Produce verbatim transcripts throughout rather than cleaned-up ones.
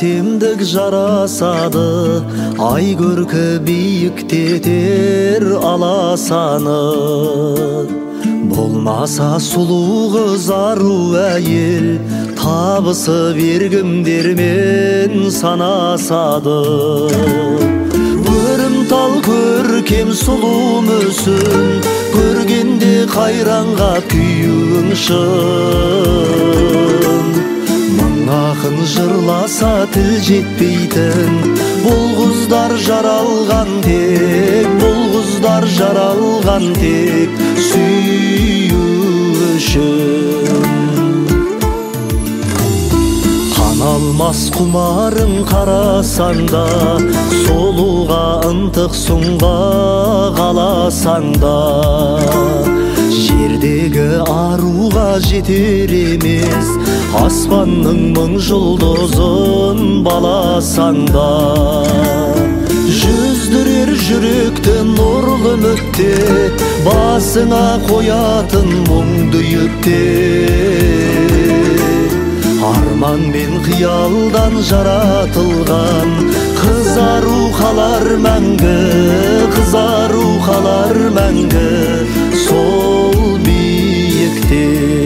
әсемдік жарасады, ай көркі биіктетер аласаны. Болмаса сұлу қыз ару әйел, табысы бергімдермен санасады. Өрімтал көркем сұлу мүсін, көргенде қайранға күйің шын. Мың ақын жырласа тіл жетпейтін, бұл қыздар жаралған тек, бұл қыздар жаралған тек сүю үшін. Алмас құмарың қарасаң да, солуға ынтық сұңға қаласаң да, жердегі аруға жетер емес, аспанның мың жұлдызын баласаң да. Жүздірер жүректі нұрлы үміттер, басыңа қоятын мұңды yüктер. Арман мен қиялдан жаратылған, қызару қалар мәңгі, қызару қалар мәңгі сол биікте.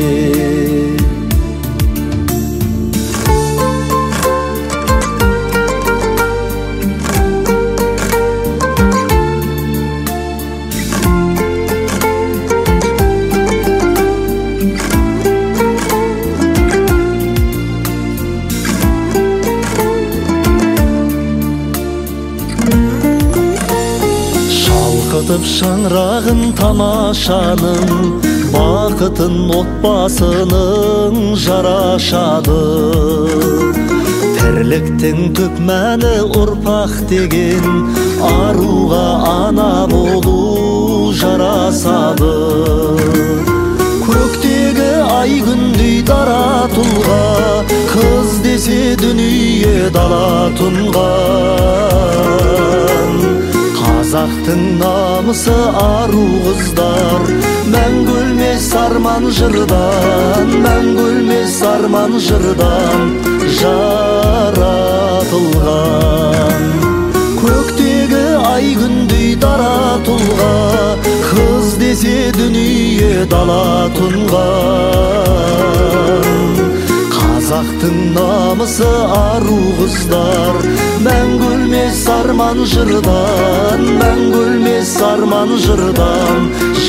Шалқытып шаңырағын тамашаның, бақытын отбасының жарашады. Тірліктің түп мәні ұрпақ деген, аруға ана болу жарасады. Көктегі ай күндей дара тұлға, қыз десе дүние дала тұнған. Қазақтың намысы ару қыздар, мәңгі өлмес арман жырдан, мәңгі өлмес арман жырдан жаратылған. Көктегі ай күндей дара тұлға, қыз десе дүние дала тұнған. Қазақтың намысы ару қыздар, мәңгі өлмес арман жырдан, мәңгі өлмес арман жырдан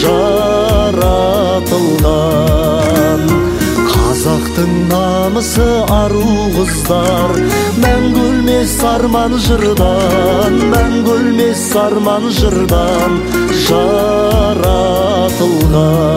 жаратылған. Қазақтың намысы ару қыздар, мәңгі өлмес арман жырдан, мәңгі өлмес арман жырдан жаратылған.